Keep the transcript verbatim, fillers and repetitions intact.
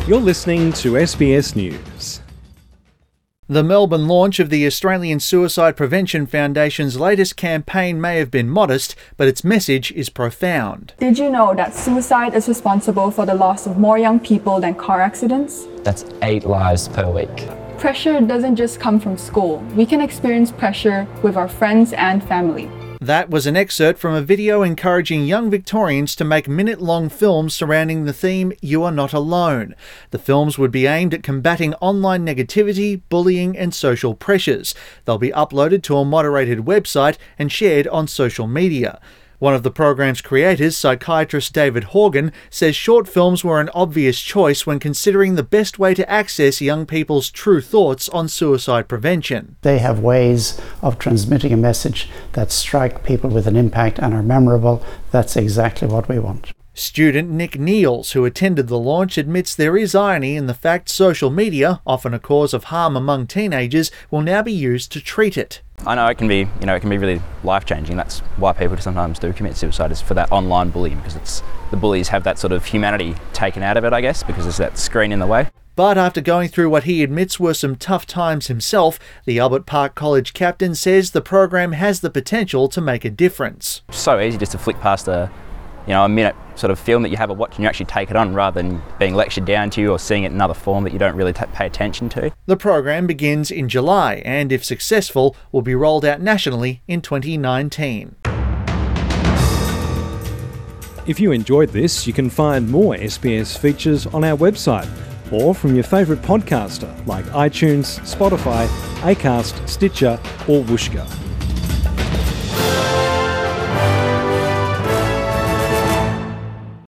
You're listening to S B S News. The Melbourne launch of the Australian Suicide Prevention Foundation's latest campaign may have been modest, but its message is profound. Did you know that suicide is responsible for the loss of more young people than car accidents? That's eight lives per week. Pressure doesn't just come from school. We can experience pressure with our friends and family. That was an excerpt from a video encouraging young Victorians to make minute-long films surrounding the theme You Are Not Alone. The films would be aimed at combating online negativity, bullying and social pressures. They'll be uploaded to a moderated website and shared on social media. One of the program's creators, psychiatrist David Horgan, says short films were an obvious choice when considering the best way to access young people's true thoughts on suicide prevention. They have ways of transmitting a message that strike people with an impact and are memorable. That's exactly what we want. Student Nick Neals, who attended the launch, admits there is irony in the fact social media, often a cause of harm among teenagers, will now be used to treat it. I know it can be, you know, it can be really life-changing. That's why people sometimes do commit suicide, is for that online bullying, because it's the bullies have that sort of humanity taken out of it, I guess, because there's that screen in the way. But after going through what he admits were some tough times himself, the Albert Park College captain says the program has the potential to make a difference. It's so easy just to flick past a, you know, a minute sort of film that you have a watch and you actually take it on, rather than being lectured down to you or seeing it in another form that you don't really t- pay attention to. The program begins in July and, if successful, will be rolled out nationally in twenty nineteen. If you enjoyed this, you can find more S B S features on our website or from your favourite podcaster like iTunes, Spotify, Acast, Stitcher or Whooshkaa.